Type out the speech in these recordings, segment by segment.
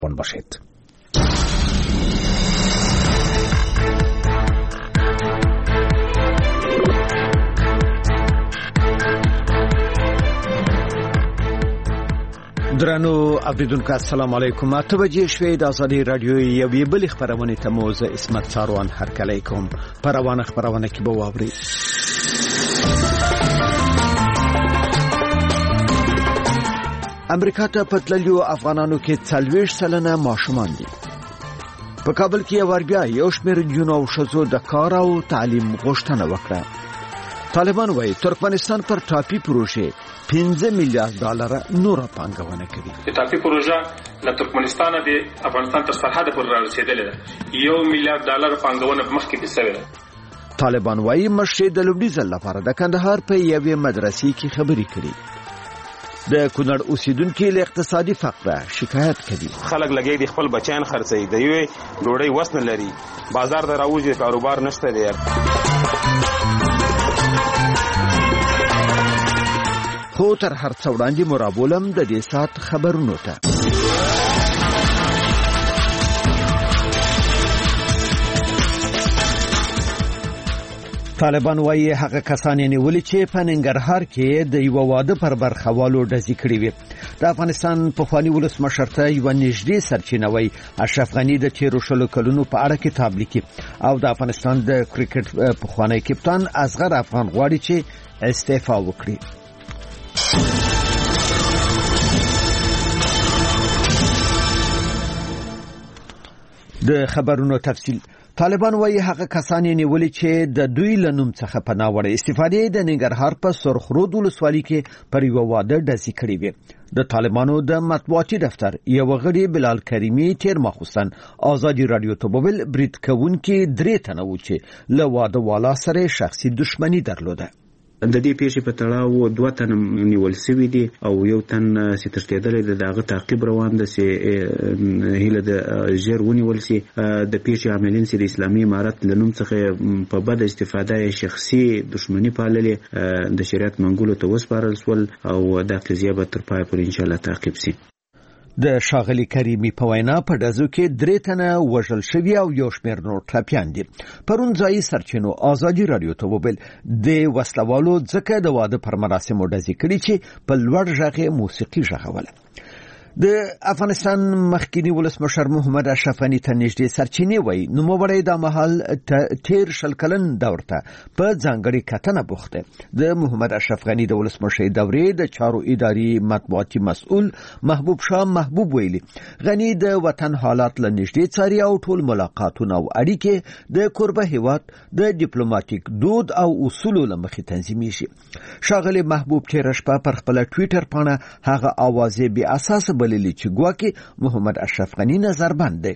باشید. درنو اوریدونکو السلام علیکم. 8 بجې شوې د ازادي رادیو یوې بلې خبرونه ته مو زه اسمت ساروان هرکلی کوم. پروانه خبرونه کې به واوري. امریکا ته پتللیو افغانانو کې 40 سلنه ماشومان دي. په کابل کې وربیا یو شمېر جنونو او ښځو د کار او تعلیم غوښتنه وکړه. طالبان وايي ترکمنستان پر ټاپي پروژې 15 میلیارډ ډالر نور پانګونه کوي. د ټاپي پروژه د ترکمنستان د افغانستان تر سرحد پورې رسیدلې ده. 1 میلیارډ ډالر پانګونه په مخ کې شوې ده. طالبان وايي مشر د لومړي ځل لپاره د کندهار په یوې مدرسې کې خبرې کړې. د کونړ اوسیدونکو له اقتصادي فقره شکایت کوي. خلک لګي د خپل بچیان خرڅي د یوې ډوډۍ وسن لري، بازار ته راوځي، کاروبار نشته دی. خو تر هر څه وړاندې مرابولم د دې سات خبرونو ته. طالبان وايي هغه کسان نیولې چې په ننګرهار کې د یو واده پر برخوالو ډزې کړې وي. د افغانستان پخوانی ولسمشر ته یو نږدې سرچینه وایي اشرف غني د تیرو شلو کلونو په اړه کتاب لیکي او د افغانستان د کرکټ پخوانی کپتان اصغر افغان غواړي چې استعفا وکړي. د خبرونو تفصیل. طالبان وايي هغه کسان نیولې چې د دوی لنوم څخه پناه وړي استفادې د ننګرهار په سرخرود ولسوالۍ کې پر یو واده ډزې کړې وي. د طالبانو د مطبوعاتي دفتر یو غړي بلال کریمی تیر مخصوصن ازادي رادیو ته وویل برید کوونکي 3 تنه و چې له واده والا سره شخصي دښمنی درلوده. د دې پیښې په تړاو 2 تن نیول شوي دي او یو تن چې تښتېدلی دی. دغه تعقیب روان ده چې هیله د ژر ونیول شي. د پیښې عاملین چې د اسلامي امارت له نوم څخه په بده استفاده شخصي دښمني پاللې د شریعت منګولو ته وسپارل شول او دا قضیه به تر پای پورې انشاءالله تعقیب شي. د شاغلی کریمی په وینا په ډزو کې 3 تنه وژل شوي او یو شمېر نور ټپیان دي. پرون ځایي سرچینو ازادي رادیو ته وویل د وسلوالو ځکه د واده پر مراسمو ډزې کړي چې په لوړ غږ موسیقي غږوله. د افغانستان مخکینی ولسمشر محمد اشرف غني ته نږدې سرچینې وایي نوموړی د مهال تیر شل کلن دور ته په ځانګړي کتنه بوخته. د محمد اشرف غني د ولسمشر دورې د چارو اداري مطبوعاتي مسؤل محبوب شاه محبوب ویلي غني د وطن حالات له نږدې څاري او ټول ملاقاتونه او اړیکې د کوربه هیواد د ډیپلوماټیک دود او اصولو له مخې تنظیمېږي. ښاغلی محبوب تیر شپه پر خپل ټویټر باندې هغه اوازې بې اساسه بللی چې ګواکې محمد اشرف غني نظر بند دی.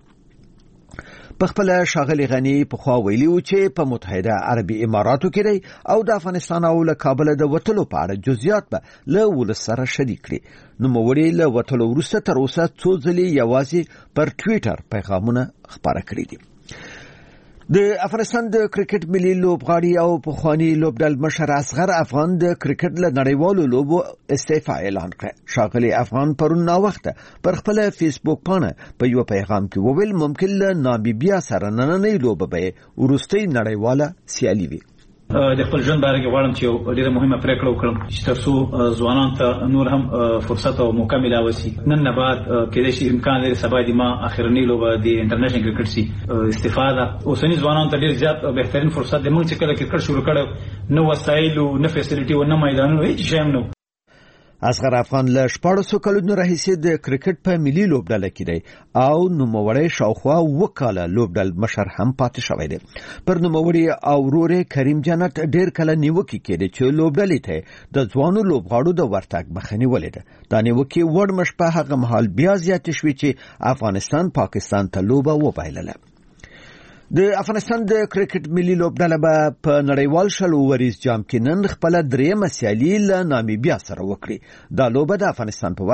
په خپل ښاغلی غني په خوا ویلي و چې په متحده عربي اماراتو کې دی او د افغانستان او له کابل د وټلو په اړه جزئیات به له ولس سره شریک کړي. نوموړي له وټلو وروسته تر اوسه څو ځلې یوازې پر ټویټر پیغامونه خپاره کړي دي. د افغانستان د کرکټ ملي لوبغاړي او پخوانی لوبډل مشر اصغر افغان د کرکټ له نړیوالو لوبو استعفا اعلان کړ. ښاغلی افغان پرون ناوخته پر خپل فیسبوک باندې په یو پیغام کې وویل ممکن له نامبیا سره نننۍ لوبه به وروستۍ نړیواله سیالي وي. د خپل ژوند باره کې غواړم چې ډېره مهمه پریکړه وکړم چې ترڅو ځوانانو ته نور هم فرصت او موقع ملاوي شي. نن نه بعد کېدای شي امکان لري سبا د ما اخرنۍ لوبه د انټرنیشنل کرکټ سي استفاده اوسنی ځوانانو ته ډېر زیات بهترین فرصت د موږ چې کله کرکټ شروع کړو نو وسایل او نه فیسیلیټي او نه میدانونه هیڅ شی هم نه. اصغر افغان له 14 کلونو راهیسې د کرکټ په ملي لوبډله کې دی او نوموړی شاوخوا 2 کاله لوبډل مشر هم پاتې شوی دی. پر نوموړي او ورور کریم جنت ډېر کله نیوکې کړي چې لوبډلې ته د ځوانو لوبغاړو د ورتګ مخنی ولیده. دا نیوکې وړمش په هغه مهال بیا زیات شوې چې افغانستان پاکستان ته لوبه وبایلله. د افغانستان د کرکټ ملي لوبډله به په نړیوال شل اوریز جام کې نن خپل 3مه سیالي له نامیبیا سره وکړي. دا لوبه د افغانستان په وخت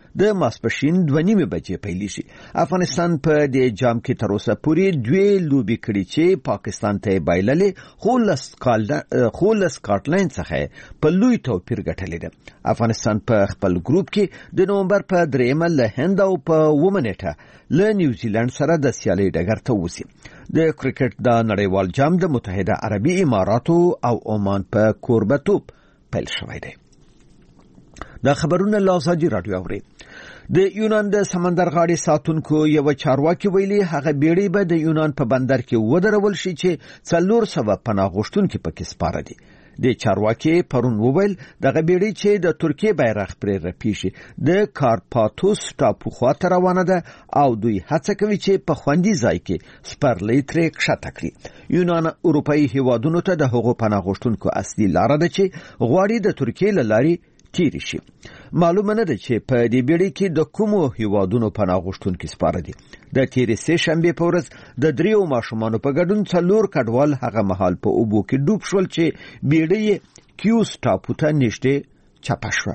د ماسپښین 2:30 بجې پیلیږي. افغانستان په دې جام کې تر اوسه پورې 2 لوبې کړې چې پاکستان ته بایللې، خو له سکاټلند څخه په لوی توپیر ګټلې ده. افغانستان په خپل ګروپ کې د نومبر په 3 له هند او په 1 نیټه له نیوزیلند سره د سیالۍ ډګر ته وځي. د کرکټ د نړیوال جام د متحده عربي اماراتو او عمان په کوربتوب پیل شوی دی. دا خبرونه لازاجی رادیو اوري. د یونان د سمندر غاړې ساتونکو یو چارواکي ویلي هغه بیړۍ به د یونان په بندر کې ودرول شي چې 400 پناه غوښتونکي پکې سپاره دي. د چارواکي پرون وویل دغه بیړۍ چې د ترکیه بیرغ پرې رپیږي د کارپاتوس ټاپو خواته روانه ده او دوی هڅه کوي چې په خوندي ځای کې سپرلۍ ترې کښته کړي. یونان اروپאי هیوادونو ته د هغو پناه غوښتونکو اصلي لار ده چې غواړي د ترکیه له لارې تیری شي. معلومه نه ده چې په دې بیړۍ کې د کومو هیوادونو پناه غوښتونکي سپاره دي. د تیرې سه شنبه په ورځ د 3 ماشومانو په ګډون 4 کډوال هغه مهال په اوبو کې ډوب شول چې بیړۍ کیوس ټاپو ته نږدې چپه شوه.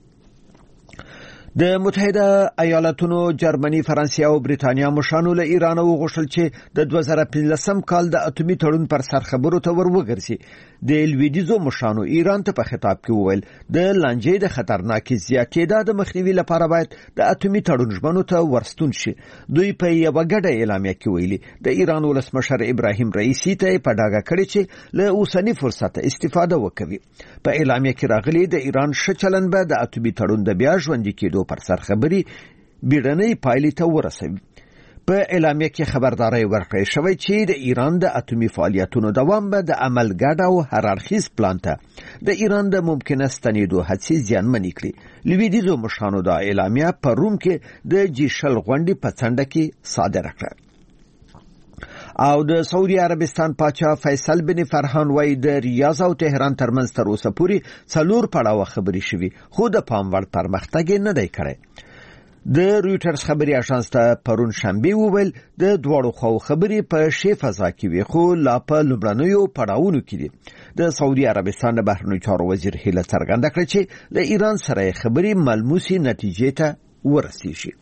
د متحده ایالاتونو، جرمني، فرانسې او بریتانیا مشانو له ایران وغوښتل چې د 2015 کال د اټومي تړون پر سر خبرو ته وروګرځي. د لویدیزو مشانو ایران ته په خطاب کې وویل د لانجې د خطرناکې زیاتېدا د مخنیوي لپاره باید د اټومي تړون ژمنو ته ورستون شي. دوی په یو غډه اعلامیه کې ویلي د ایران ولسمشر ابراهیم رئیسی ته په ډاګه کړی چې له اوسنی فرصت استفاده وکړي. په اعلامیه کې راغلي د ایران شچلن به د اټومي تړون د بیا ژوندۍ کېدو پر سر خبري بیړنۍ پایلې ته ورسوي. په اعلامیه کې خبرداري ورکړې شوې چې د ایران د اټومي فعالیتونو دوام به د عمل ګډ او هررخیز پلان ته د ایران د ممکنه ستنېدو هڅې زیانمنې کړې. لویدیزو مشرانو د اعلامیه په روم کې د جیشل غونډې په څنډه کې صادره کړه. او د سعودي عربستان پاچا فیصل بن فرحان وای د ریاض او تهران ترمنځ تر اوسه پورې 4 پړاوه خبري شوي، خو د پام وړ پرمختګ نه دی کړی. د رويټرز خبري اژانس ته پرون شنبه وویل د دوړو خو خبري په شی فضا کې وي، خو لا په لومړنیو پړاوونو کې دي. د سعودي عربستان د بهرنیو چارو وزیر هیله څرګنده کړه چې د ایران سره خبري ملموسي نتیجې ته ورسیږي.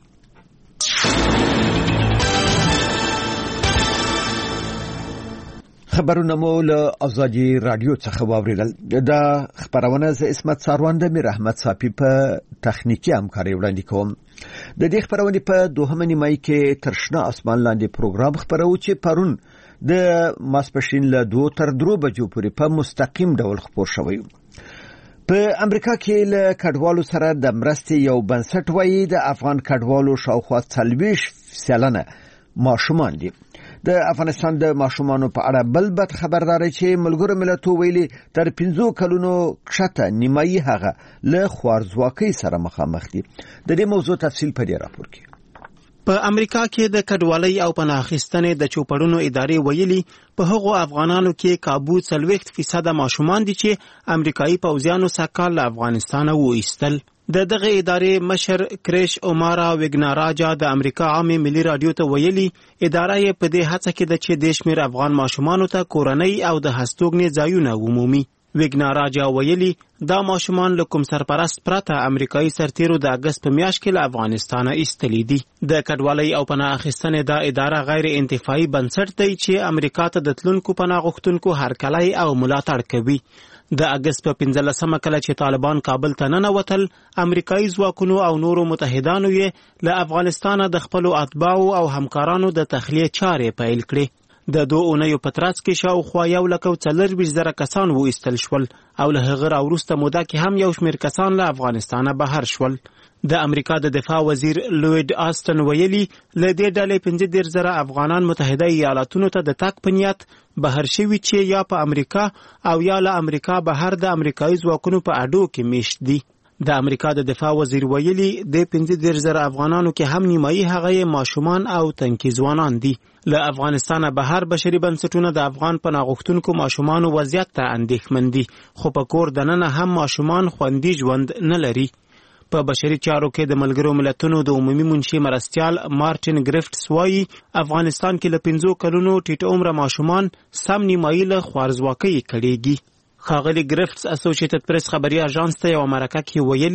خبرونه مو له ازادي رادیو څخه واوریدل. دا خبرونه ز اسمت ساروند مې رحمت صافي په تخنیکی همکاري وړاندې کوم. د دې خبرونه په 2 نیمه کې ترشنه اسمان لاندې پروګرام خبرو چې پرون د ماسپښین له 2 تر 3 بجو پورې په مستقیم ډول خبر شوی. په امریکا کې له کډوالو سره د مرستې یو بنسټ وایي د افغان کډوالو شاوخوا 40% ماشومان دي. د افغانستان د ماشومانو په اړه بل بد خبرداري چې ملګرو ملتونو ویلي تر 15 کلونو کښته نیمایي هغه له خوارزواکۍ سره مخامخ دي. د دې موضوع تفصیل په دې راپور کې. په امریکا کې د کډوالۍ او پناه اخیستنې د چوپړونو ادارې ویلي په هغو افغانانو کې کابو 40% ماشومان دي چې امریکایي پوځیانو سکهال له افغانستانه وایستل. د دغه ادارې مشر کریش اومارا وګناراجا د امریکا عامه ملي رادیو ته ویلي اداره یې په دې هڅه کې د چې د شمیر افغان ماشومانو ته کورنۍ او د هستوګنې ځایونه عمومي. وګناراجا ویلي دا ماشومان له کوم سرپرست پرته امریکایي سرتیرو د اگست په میاشت کې له افغانستانه ایستلي دي. د کډوالۍ او پناه اخیستنې دا اداره غیر انتفاعي بنسټ دی چې امریکا ته د تلونکو پناه غوښتونکو هرکلی او ملاتړ کوي. د اگست په 15 کله چې طالبان کابل ته ننوتل، امریکایي ځواکونو او نورو متحدانو یې له افغانستانه د خپلو اتباعو او همکارانو د تخلیه چارې پیل کړې. د 2 اونیو په ترڅ کې شاوخوا 1,40,000 کسان وایستل شول او له هغه وروسته موده کې هم یو شمېر کسان له افغانستانه بهر شول. د امریکا د دفاع وزیر لوید آستن ویلي له دې ډلې 15,000 افغانان متحده ایالاتونو ته د تګ په نیت بهر شوي چې یا په امریکا او یا له امریکا بهر د امریکایي ځواکونو په اډو کې میشت دي. د امریکا د دفاع وزیر ویلي د 15,000 افغانانو کې هم نیمایي هغه ماشومان او تنکي ځوانان دي. له افغانستانه بهر بشري بنسټونه د افغان پناه غوښتونکو ماشومانو وضعیت ته اندېښمن دي، خو په کور دننه هم ماشومان خوندي ژوند نه لري. په بشري چارو کې د ملګرو ملتونو د عمومي منشي مرستیال مارټین ګریفټس وایي افغانستان کې له 15 کلونو ټیټ عمره ماشومان سم نیمایي له خوارزواکۍ کړيږي. ښاغلي ګریفټس اسوسییټډ پریس خبري اژانس ته یو مرکه کې ویلي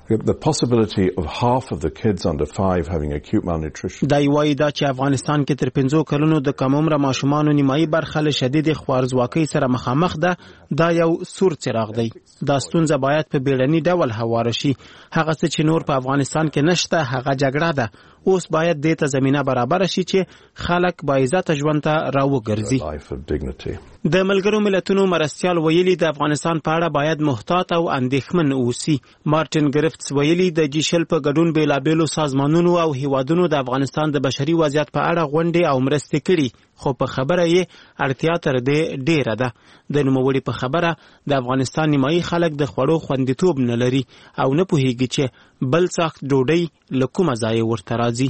The possibility of half of the kids under 5 having acute malnutrition. دا یوایي دا چې افغانستان کې تر 50 کلونو د کم عمره ماشومانو نیمایي برخه له شدید خوارځواکۍ سره مخامخ ده. دا یو سور څراغ دی. دا ستونزه باید په بیړني ډول هواره شي. هغه څه چې نور په افغانستان کې نشته هغه جګړه ده. اوس باید دې ته زمينه برابر شي چې خلک باعزت ژوند ته راوګرځي. د ملګرو ملتونو مرستيال ویلي د افغانستان په اړه باید محتاط او اندېښمن اوسي. مارټین ګریفټس ویلي د جیشل په ګډون بیلابېلو سازمانونو او هیوادونو د افغانستان د بشري وضعیت په اړه غونډې او مرستې کړي، خو په خبره یې اړتیا تر دې ډیره ده. د نوموړي په خبره د افغانستان نیمایي خلک د خوړو خوندیتوب نه لري او نه پوهیږي چې بل سخت ډوډۍ له کومه ځای ورته راځي.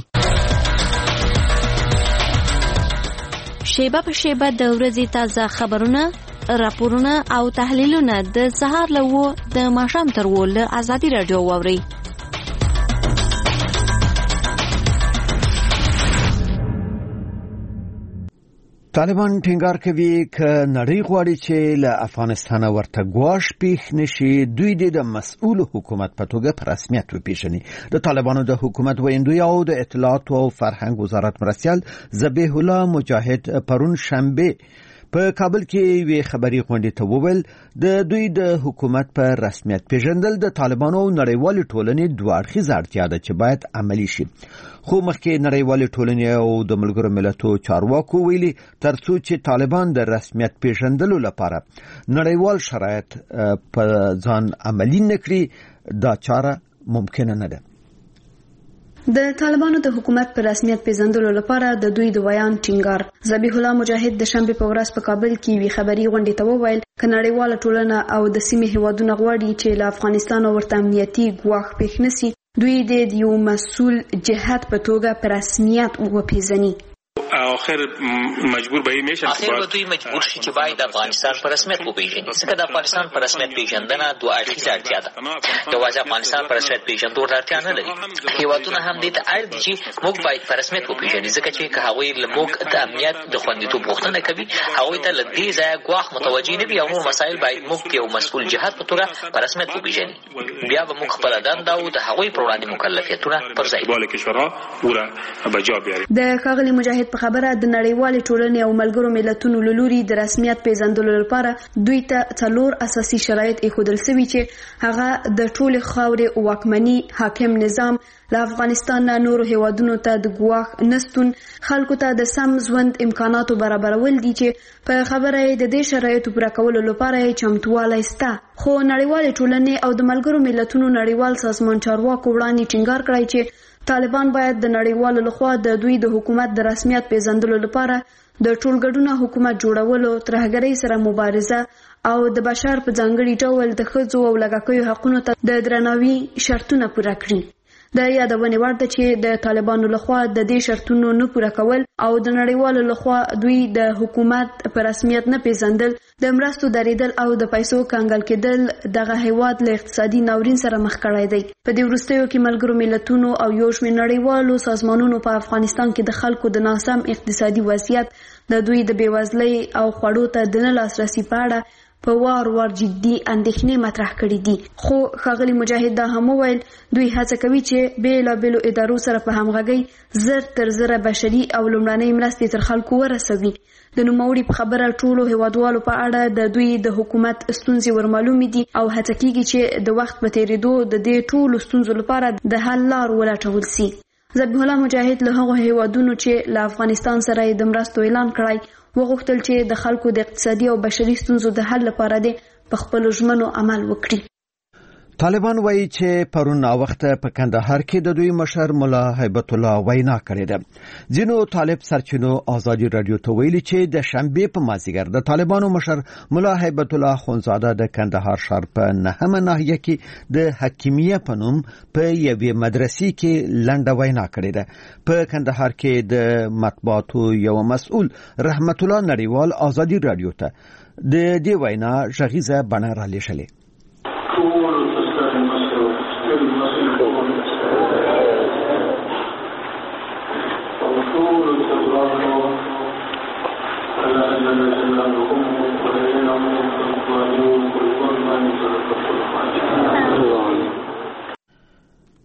شیبه په شیبه د ورځې تازه خبرونه، راپورونه او تحلیلونه د سهار له 9 د ماښام تر 10 له ازادي رادیو واورئ. طالبان ټینګار کوي ک نړۍ غواړي چې له افغانستان ورته ګواښ پیښ نشي، دوی د مسؤل حکومت په توګه په رسمیت وپیژني. د طالبانو د حکومت ویندوی او د اطلاعات او فرهنګ وزارت مرستيال ذبیح الله مجاهد پرون شنبه په کابل کې وی خبري غونډه ته وویل د دوی د حکومت په رسمیت پیژندل د طالبانو او نړیوال ټولنې دوه اړخیزه اړتیا ده چې باید عملی شي. خو مخکې نړیوال ټولنې او د ملګرو ملتونو چارواکو ویلي ترڅو چې طالبان د رسمیت پیژندلو لپاره نړیوال شرایط په ځان عملی نکړي دا چاره ممکن نه ده. د طالبانو د حکومت پر رسمیت پیژندلو لپاره د دوی د بیان ټینګار. ذبیح الله مجاهد د شنبه په ورځ په کابل کې وی خبري غونډه ته وویل ک نړیواله ټولنه او د سیمې هیوادونو غواړي چې له افغانستان ورته امنیتي ګواښ پیښ نشي، دوی د یو مسؤل جهت په توګه پر رسمیت وپیژني. اخر مجبور به میشه اخر دوی مجبور شي چې باید د افغانستان پر رسمیت وپیژني. ځکه د افغانستان پر رسمیت پیژندنه دوه اړخیزه اړتیا ده. یوازې افغانستان پر رسمیت پیژندو ته اړتیا نه لري. هیوادونه هم دې ته اړ دي چې موږ باید پر رسمیت وپیژني، ځکه چې که هغوی له موږ د امنیت د خوندیتوب غوښتنه کوي، هغوی ته له دې ځایه ګواښ متوجه نه وي او نور مسایل باید موږ په یو مسؤل جهت په توګه پر رسمیت وپیژني. بیا به موږ خپله دنده او د هغوی پر وړاندې مکلفیتونه پر ځای د ښاغلي مجاهد په خبره د نړیوال ټولنې او ملګرو ملتونو له لوري د رسمیت پیژندلو لپاره دوی ته 4 اساسي شرایط ایښودل شوي چې هغه د ټولې خاورې واکمني، حاکم نظام، له افغانستان نه نورو هیوادونو ته د ګواښ نستون، خلکو ته د سم ژوند امکاناتو برابرول دي چې په خبره د دې شرایطو پوره کولو لپاره چمتووالی شته. خو نړیوال ټولنې او د ملګرو ملتونو نړیوال سازمان چارواکو وړاندې ټینګار کړی چې طالبان باید د نړیوالو لخوا د دوی د حکومت د رسمیت پیژندلو لپاره د ټولګډونه حکومت جوړولو، ترهګرۍ سره مبارزه او د بشر په ځانګړي ډول د ښځو او لږکیو حقونو ته د درناوي شرطونه پوره کړي. د یادونې وړ ده چې د طالبانو لخوا د دې شرطونو نه پوره کول او د نړیوالو لخوا دوی د حکومت په رسمیت نه پیژندل، د مرستو دریدل او د پیسو کنګل کېدل دغه هیواد له اقتصادي ناورین سره مخ کړی دی. په دې وروستیو کې ملګرو ملتونو او یو شمېر نړیوالو سازمانونو په افغانستان کې د خلکو د ناسم اقتصادي وضعیت، د دوی د بېوزلۍ او خوړو ته د نه لاسرسي په اړه په وار جدي اندېښنې مطرح کړې دي. خو ښاغلي مجاهد دا هم وویل دوی هڅه کوي چې بېلابېلو ادارو سره په همغږۍ 1000 بشري او لومړنۍ مرستې تر خلکو ورسوي. د نوموړي په خبره ټولو هیوادوالو په اړه د دوی د حکومت ستونزې ورمعلومې دي او هڅه کیږي چې د وخت په تېرېدو د دې ټولو ستونزو لپاره د حل لار ولټول شي. ذبیح الله مجاهد له هغو هیوادونو چې له افغانستان سره د مرستو اعلان کړی وغوښتل چې د خلکو د اقتصادي او بشري ستونزو د حل لپاره د په خپلو ژمنو عمل وکړي. طالبان وایي چې پرون وخت په کندهار کې د دوی مشر مولا هیبت الله وینا کړې ده. ځینو طالب سرچینو آزادي رادیو ته ویلي چې د شنبه په مازیګر د طالبانو مشر مولا هیبت الله خونزاده د کندهار ښار په 9مه ناحیه کې د حکیمیه په نوم په یوې مدرسې کې لنډه وینا کړې ده. په کندهار کې د مطبوعاتو یو مسؤل رحمت الله نړیوال آزادي رادیو ته د دې وینا غږیزه بڼه را لېږلې.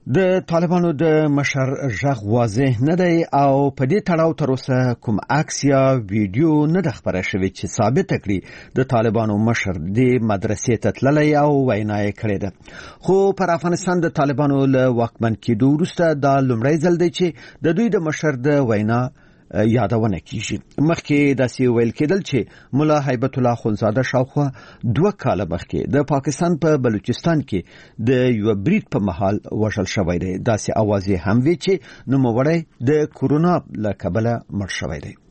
د طالبانو د مشر ژغ واضح نه دی او په دې تړاو تر اوسه کوم عکس یا ویډیو نه د خبره شوی چې ثابت کړي د طالبانو مشر د مدرسې ته تللی او وینا یې کړې ده. خو پر افغانستان د طالبانو له واکمن کېدو وروسته دا لومړی ځل دی چې د دوی د مشر د وینا یادونه کیږي. مخکې داسې ویل کېدل چې مولا هیبت الله خونزاده شاوخوا 2 کاله مخکې د پاکستان په بلوچستان کې د یو برید په محل وژل شوی دی. داسې اوازې هم وی چې نوموړی د کورونا له کبله مړ شوی دی.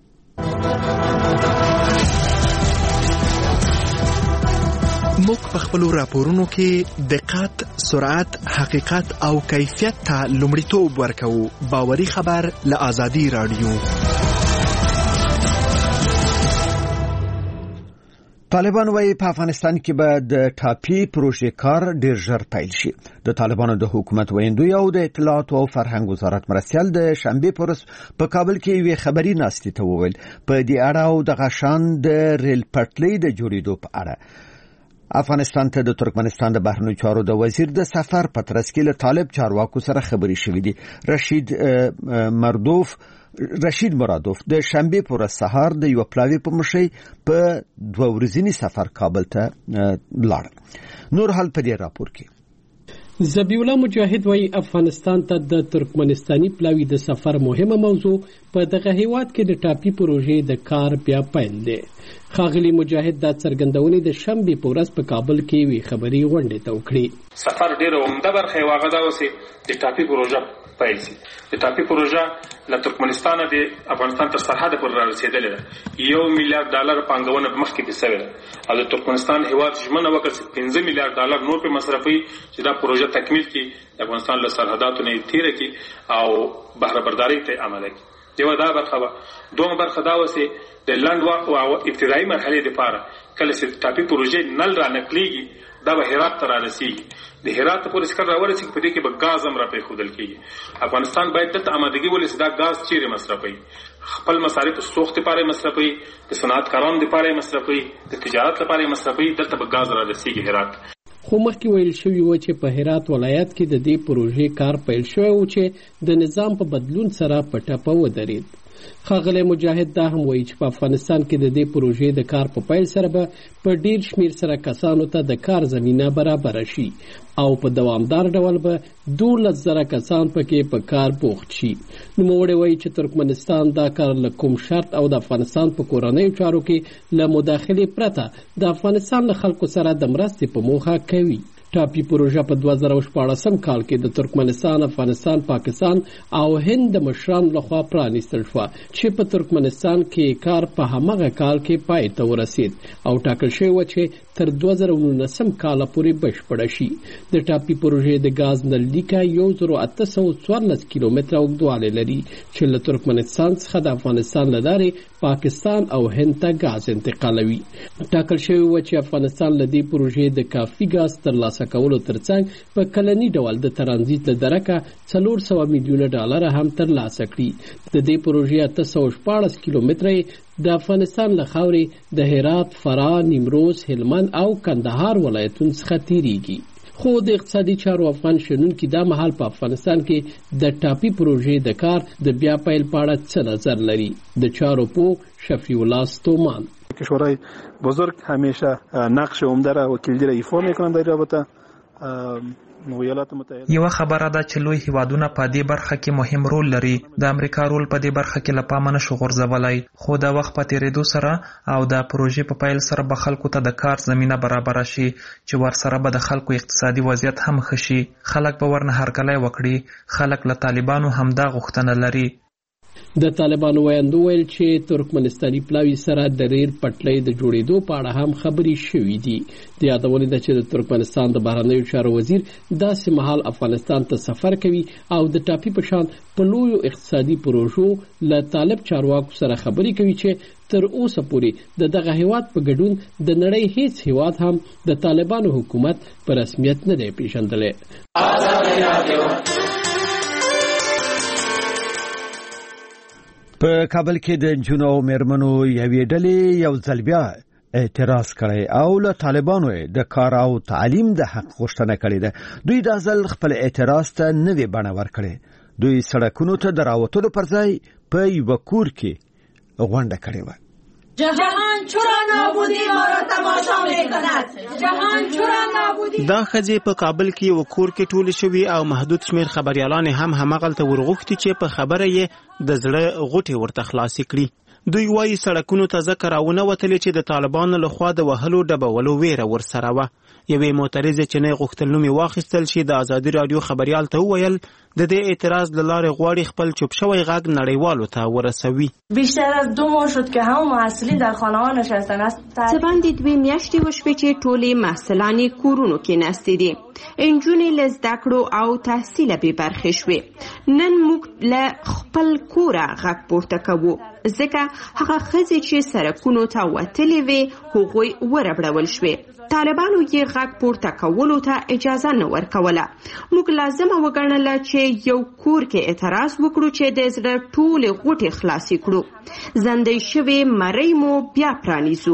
موږ په خپل راپورونو کې دقت، سرعت، حقیقت او کیفیت ته لومړیتوب ورکوو. باوري خبر له آزادي رادیو. طالبان وايي په افغانستان کې به د ټاپي پروژې کار ډیر ژر پیل شي. د طالبانو د حکومت ویندوی او د اطلاعات او فرهنګ وزارت مرستیال د شنبه پورس په کابل کې وی خبري ناستې ته وویل په دې اړه او د غشان د ریل پټلۍ د جوړېدو په اړه. افغانستان ته د ترکمنستان د بهرنیو چارو د وزیر د سفر په ترڅ کې له طالب چارواکو سره خبري شوې دي. رشید مرادوف د شنبه پر سهار د یو پلاوی په مشي په 2 ورځنی سفر کابل ته لاړ. نور حال په دې راپور کې ذبیح الله مجاهد وايي افغانستان ته د ترکمنستاني پلاوی د سفر مهمه موضوع په دغه هیواد کې د ټاپي پروژې د کار بیا پیل دی. خاغلی مجاهد د څرګندونې د شنبه په ورځ په کابل کې وی خبري غونډه ته وکړي. سفر ډېر عمده برخه واغه دا وسی د ټاپي پروژه پیل شي. د ټاپي پروژه له ترکمنستان د افغانستان تر سرحد پورې رسیدلې ده. $1 میلیارډ پانګونه مخکې کیسه ده او د ترکمنستان هیواد ژمنه وکړه چې $15 میلیارډ نور په مصرفي چې دا پروژه تکمیل کړي د افغانستان له سرحداتو نه تیر کړي او بهره برداري ته عمل کړي. یو دا برخه دوه برخه دا وسی د لاند او ابتدایي مرحله لپاره کله چې ټاپي پروژې نل را نقلېږي دا به هرات ته رارسیږي. د هرات پورې څخه راورسېږي په دې کې به غاز هم را پېښودل کېږي. افغانستان باید دلته آمادګي ولري چې دا غاز چیرې مصرفوي. خپل مصارف سوخت لپاره مصرفوي، د صنعتکارانو لپاره مصرفوي، د تجارت لپاره مصرفوي. دلته به غاز را رسیږي هرات. خو مخکې ویل شوی و چې په هرات ولایت کې د دې پروژې کار پیل شوی و چې د نظام په بدلون سره په ټپه ودرېد. خاغلی مجاهد دا هم وایي چې په افغانستان کې د دې پروژې د کار په پیل سره به په ډیر شمیر سره کسانو ته د کار زمینه برابر شي او په دوامدار ډول به 12,000 کسان پکې په کار بوخت شي. نوموړی وایي چې ترکمنستان دا کار له کوم شرط او د افغانستان په کورنیو چارو کې له مداخلې پرته د افغانستان له خلکو سره د مرستې په موخه کوي. ټاپي پروژه په 2014 کال کې د ترکمنستان، افغانستان، پاکستان او هند د مشرانو لخوا پرانیستل شو چې په ترکمنستان کې کار په همغه کال کې پای ته ورسید او ټاکل شوی و چې تر 2019 کال پورې بشپړ شي. د ټاپي پروژې د غاز نللیکه 1814 کیلومتره اوږدوالی لري چې له ترکمنستان څخه د افغانستان له لارې پاکستان او هند ته غاز انتقالوي. ټاکل شوی و چې افغانستان له دې پروژې د کافي غاز ترلاسه کولو ترڅنګ په کلنی ډول د ترانزیت له درکه $400 میلیونه هم ترلاسه کړي. د دې پروژې 814 کیلومتره د افغانستان له خاورې د هرات، فراه، نیمروز، هلمند او کندهار ولایتونو څخه تیریږي. خو د اقتصادي چارو افغان شنونکي دا مهال په افغانستان کې د ټاپي پروژې د کار د بیا پیل په اړه څه نظر لري. د چارو پوه شفیع الله ستومان: کشورهای بزرگ همیشه نقش عمده را وکیلگیری ایفا میکنند در رابطه. یو خبره ده چې لوی هیوادونه په دې برخه کې مهم رول لري. د امریکا رول په دې برخه کې لپاره نشو غورځولای، خو د وخت په تیریدو سره او د پروژې په پیل سره به خلکو ته د کار زمينه برابر شي چې ورسره به د خلکو اقتصادي وضعیت هم ښه شي. خلک به ورنه هرکلی وکړي. خلک له طالبانو همدا غوښتنه لري. د طالبانو ویاندو ویل چې ترکمنستاني پلاوی سره د ریل پټلۍ د جوړېدو په اړه هم خبرې شوې دي. د یادونې ده چې د ترکمنستان د بهرنیو چارو وزیر داسې مهال افغانستان ته سفر کوي او د ټاپي په شان په لویو اقتصادي پروژو له طالب چارواکو سره خبرې کوي چې تر اوسه پورې د دغه هیواد په ګډون د نړۍ هیڅ هیواد هم د طالبانو حکومت په رسمیت نه دی پیژندلی. په کابل کې د جنو مېرمنو یوې ډلې یو ځل بیا اعتراض کړی او له طالبانو د کار او تعلیم د حق غوښتنه کړې ده. دوی د ځل خپل اعتراض ته نوې بڼه ورکړې. دوی سړکونو ته د راوتلو پر ځای په یو کور کې غونډه کړې و. جهان چرا نابودی ما را تماشا میکند، جهان چرا نابودی. دا ښځې په کابل کې یو کور کې ټول شوي او محدود شمیر خبريالان هم همغلته ورغوښتي چې په خبره یې د زړه غوټې ورته خلاصې کړي. دوی وایي سړکونو ته ځکه راونه وتلې چې د طالبانو لخوا د وهلو ډبولو ویره ورسره وه. یوې معترضې چینی غوښتل نوم یې واخیستل چې د ازادي راډیو خبریال ته وویل د دې اعتراض له لارې غواړي خپل چوپ شوی غږ نړیوالو ته ورسوي. بیشتر از 2 ماه شد که همه محصلین در خانه‌ها نشستن است. څه باندې 2 میاشتې وشوې چې ټولې محصلانې کورونو کې ناستې دي. انجونې له زده کړو او تحصیله بې برخې شوې. نن موږ له خپل کوره غږ پورته کوو ځکه هغه ښځې چې سړکونو ته وتلې وې هغوی وربړول شوې. طالبانو یې غږ پورته کولو ته اجازه نه ورکوله. موږ لازمه وګڼله چې یو کور کې اعتراض وکړو چې د زړه ټولې غوټې خلاصې کړو. زندې شوې مرۍ مو بیا پرانیزو.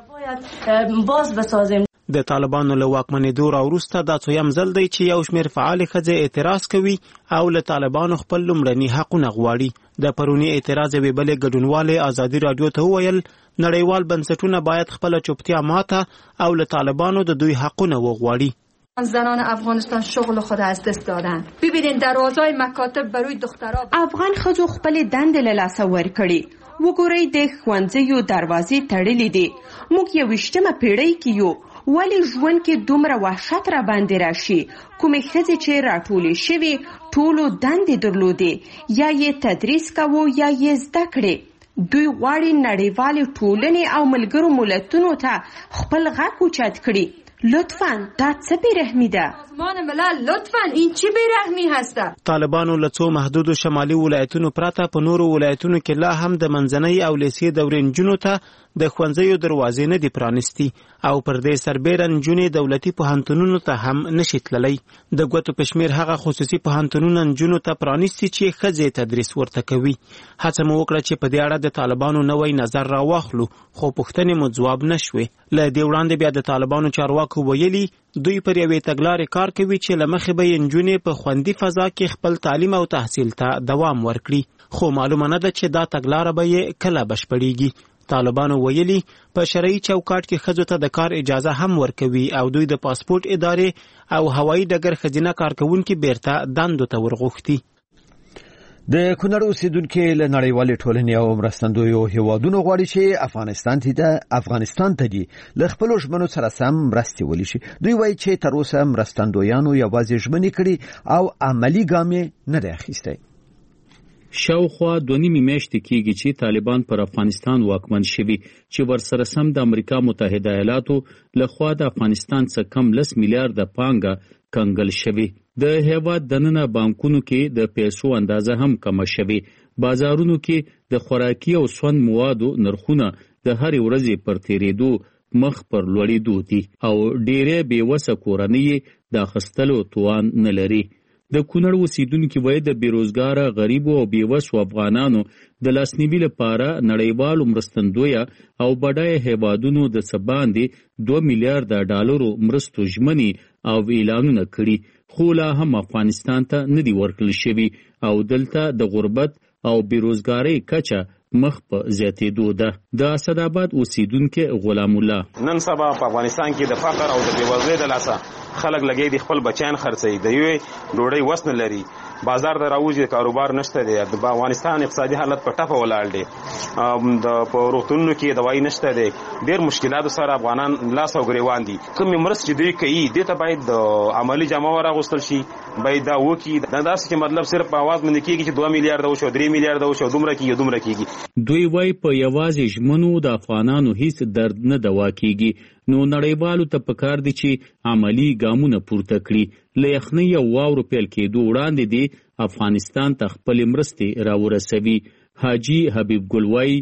باز بسازیم. د طالبانو له واکمنېدو راوروسته دا څویم ځل دی چې یو شمېر فعالې ښځې اعتراض کوي او له طالبانو خپل لومړني حقونه غواړي. د پروني اعتراض یوې بلې ګډونوالې ازادي راډیو ته وویل نړیوال بنسټونه باید خپل چوپتیا ماته او له طالبانو د دوی حقونه وغواړي. زنان افغانستان شغل خود از دست دادن. ببینید دروازهای مکاتب برای دخترها افغان ښځو خپل دندې له لاسه ورکړي. وګورئ د ښوونځیو دروازې تړلې دي. موږ 21مه پیړۍ کې یو. ولی ژوند کې دومره وحشت را باندې راشي؟ کومې ښځې چې راټولې شوې ټولو دندې درلودې، یا یې تدریس کوو یا یې زده کړې. دوی غواړي نړیوالې ټولنې او ملګرو ملتونو ته خپل غږ اوچت کړي. لطفاً دا څه بیرحمي ده؟ سازمان ملل لطفاً این چی بیرحمی هسته؟ طالبانو له څو محدودو شمالي ولایتونو پرته په نورو ولایتونو کې لا هم د منځنۍ او لیسې دورې نجونو ته د ښوونځیو دروازې نه دي پرانیستي او پر دې سربیره نجونې دولتي پوهنتونونو ته هم نشي تللی. د ګوتو په شمیر هغه خصوصي پوهنتونونه نجونو ته پرانیستي چې ښځې تدریس ورته کوي. هڅه مو وکړه چې په دې اړه د طالبانو نوی نظر راواخلو خو پوښتنې مو ځواب نشوې. له دې وړاندې بیا د طالبانو چارواکو ویلي دوی پر یوې تګلارې کار کوي چې له مخې به یې نجونې په خوندي فضا کې خپل تعلیم او تحصیل ته دوام ورکړي. خو معلومه نه ده چې دا تګلاره به یې کله بشپړیږي. طالبانو ویلي په شرعي چوکاټ کې ښځو ته د کار اجازه هم ورکوي او دوی د پاسپورت ادارې او هوایي ډګر ښځینه کارکوونکي بیرته دندو ته ورغوښتي. د کونړ اوسیدونکو له نړیوالې ټولنې او مرستندویو هیوادونو غواړي چې افغانستان ته دي له خپل ژمنو سره سم مرستې ولیشي. دوی وایي چې تر اوسه مرستندویانو یوازې ژمنې کړي او عملی ګام نه دی اخیستی. شاوخوا 2.5 میاشتې کېږي چې طالبان پر افغانستان واکمن شوي چې ورسره سم د امریکا متحده ایالاتو لخوا د افغانستان څخه کم 10 میلیارډ پانګه کنګل شوي. د هیواد دننه بانکونو کې د پیسو اندازه هم کم شوي. بازارونو کې د خوراکي او سون موادو نرخونه د هر ورځې پر تیریدو مخ پر لوړېدو دي او ډېرې بیوسه کورنۍ د اخیستلو توان نه لري. د کونړ اوسیدونکو وایي د بیروزګاره غریبو او بیوسو افغانانو د لاسنیوي لپاره نړیوالو مرستندویه او بډایه هیوادونو د څه باندې 2 میلیارډ ډالرو مرستو ژمنې او اعلانونه کړي خو لا هم افغانستان ته نه دي ورکړل شوي او دلته د غربت او بیروزګارۍ کچه مخ په زیاتېدو ده. د اسداباد اوسیدونکو غلام الله نن سبا په افغانستان کې د فقر او د بیوزلۍ د لاسه خلک لګي دي خپل بچیان خرڅوي د یوې ډوډۍ وس نه لري بازار د راوځي کاروبار نشته دی د افغانستان اقتصادي حالت په ټپه ولاړ دی د روغتونونو کې دوايي نشته دی ډېر مشکلاتو سره افغانان لاس او ګریوان دي کوم مرسته چې دوی کوي دته باید د عملی جامه ورغوستل شي باید دا وکی دا داسې چې مطلب صرف په आवाज باندې کېږي چې 2 میلیارډ او 3 میلیارډ او دومره کېږي. دوی وایي په یوازې ژمنو د افغانانو هیڅ درد نه دوا کېږي نو نړیوالو ته پکار دي چې عملی ګامونه پورته کړي. له یخنۍ او واورو پیل کېدو وړاندې دي افغانستان ته خپل مرستې راورسوي. حاجی حبیب ګل وایي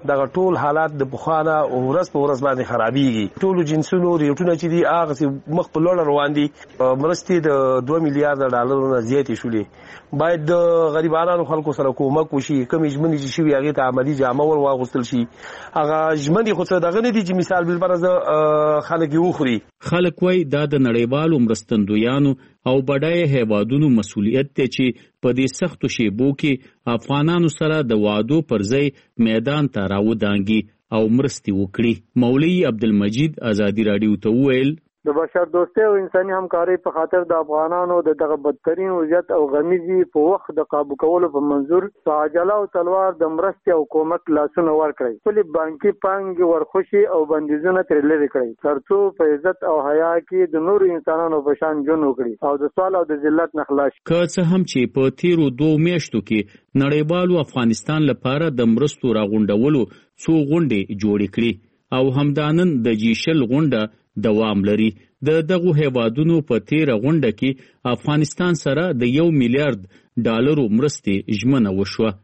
دغه ټول حالات د بخانه او ورځ په ورځ باندې خرابېږي. ټول جنسونو ریټونه چې دي هغه مخ په لور روان دي. مرستې د 2 میلیارډ ډالرونو زیاتې شولې. باید د غریبانو خلکو سره کومک وشي. کوم ژمنې چې شوي هغه ته عملی جامه ور واغوستل شي. هغه ژمنې خو څه دغه نه دي چې مثال بل فرض خلک یې وخوري. خلک وایي دا د نړیوالو مرستندویانو او بډایه هیوادونو مسولیت دی چې په دې سختو شیبو کې افغانانو سره د وعدو پر ځای میدان ته راودانګي او مرستې وکړي. مولوي عبدالمجید ازادي راډیو ته وویل د بشر دوستۍ او انساني همکارۍ په خاطر د افغانانو د دغه بدترین وضعیت او غمیزي په وخت د قابو کولو په منظور په عجله او تلوار د مرستې او کومک لاسونه ورکړي. خپل بانکي پانګې ورخوشي او بندیزونه ترې لرې کړي ترڅو په عزت او حیا کې د نورو انسانانو په شان ژوند وکړي او د سوال او د ذلت نه خلاص شي. که څه هم چې په تیرو 2 میاشتو کې نړیوالو افغانستان لپاره د مرستو راغونډولو څو غونډې جوړې کړې او همدانن د جیشل غونډه دوام لري. د دغه هیوادونو په تیره غونډه کې افغانستان سره د 1 میلیارډ ډالرو مرستې ژمنه وشوه.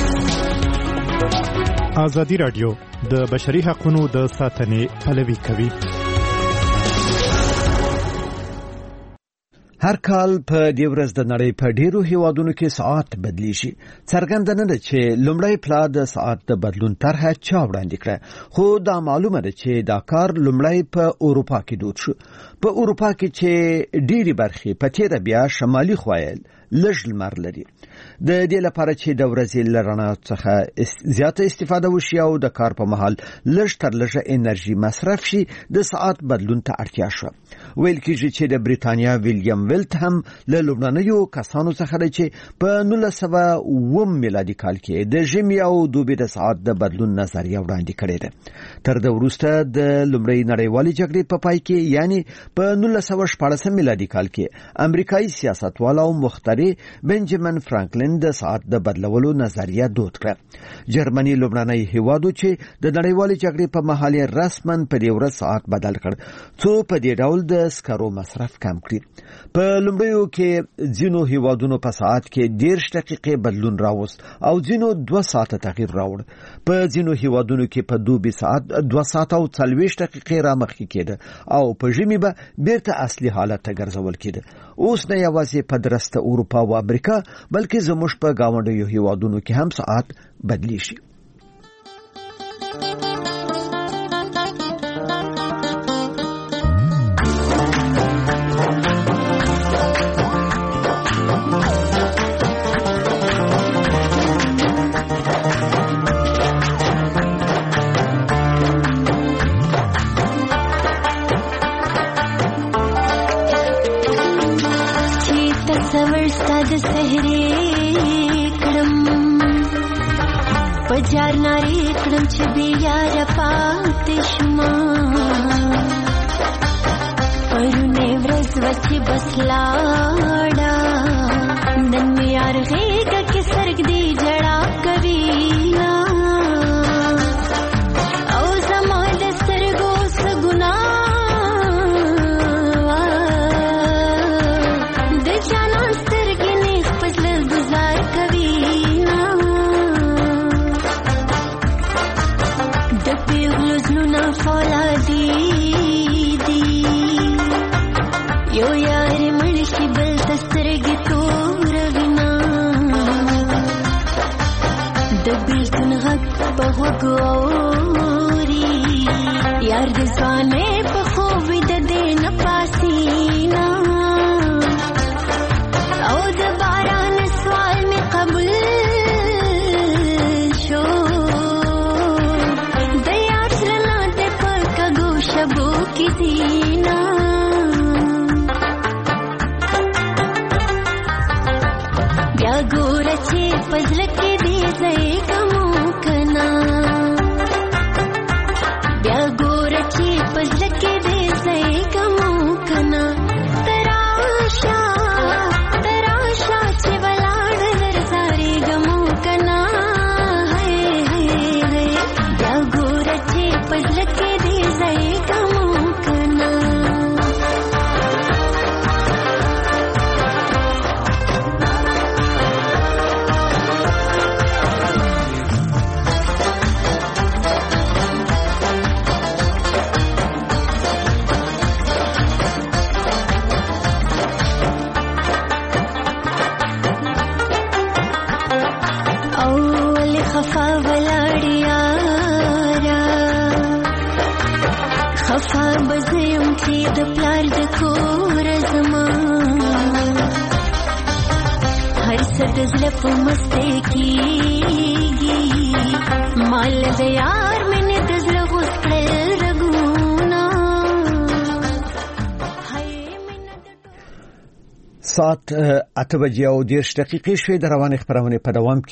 ازادي راډیو د بشري حقوقو د ساتنې پلوي کوي. هر کال په دې ورځ د نړۍ په ډیرو هیوادونو کې ساعت بدلی شي. څرګنده نه ده چې لومړی پلا د ساعت د بدلون طرحه چا وړاندې کړه، خو دا معلومه ده چې دا کار لومړی په اروپا کې دود شو. په اروپا کې چې ډیری برخې په تیره بیا شمالي خوایل لږ لمر لري. د دې لپاره چې د ورځې لرنا څخه زیاته استفاده وشي او د کار په مهال لږ تر لږه انرژي مصرف شي، د ساعت بدلون ته اړتیا شو. ویل کېږي چې د بریتانیا ویلیام ویلت هم له لومړنیو کسانو څخه دی چې په 1909 میلادي کال کې د ژمي او دوبي د ساعت د بدلون نظریه وړاندې کړې ده. تر د وروسته د لومړۍ نړیوالې جګړې په پای کې یعنی په 1914 میلادي کال کې امریکایي سیاستوال او مخترع بنجامین فرانکلین د ساعت د بدلولو نظریه دود کړه. جرمني لومړنی هیوادو چې د نړیوالې جګړې په مهال رسماً په دې ورځ ساعت بدل کړ څو په دې ډول د سکرو مصرف کم کړي. په لومړیو کې ځینو هیوادونو په ساعت کې 10 دقیقې بدلون راوست او ځینو 2 ساعته تغییر راوړ. په ځینو هیوادونو کې په دوبي ساعت 2 ساعت او 40 دقیقې رامخکې کېده او په ژمي به بیرته اصلي حالت ته ګرځول کېده. اوس نه یوازې په درسته اروپا او امریکا بلکې زموږ په گاونډیو هیوادونو کې هم ساعت بدلی شي. پجار ناری کړم چې بیار پاتې شما پرونه ورځ وچې بس لاړه نن مې یار غېږه کې سرګ دی جړا کوي او زما د سترګو څه ګناه د جانان سترګې نیغ په زړه ګزار کوي. فولادی دی یو یار مړشي بل تسترګې تور غنا د بیلتون غږ په غوږ اوري یار د ځوانۍ په خوب د دې نه پاسینا او د باران سوال مې قبول شو شبو کی دینا بیا ګور چې پزړه کې دې ځای کوم کنا بیا ګور چې پزړه کې دې ځای کوم کنا اول خفا ولاړیا خفا بزم چې د پلار د کور زما هر څه د زړه په مسته کېږي مال د یار مینې د زړه غوښ کړل رګونه. ساعت 8:30 شوې د روانې خبرونه په دوام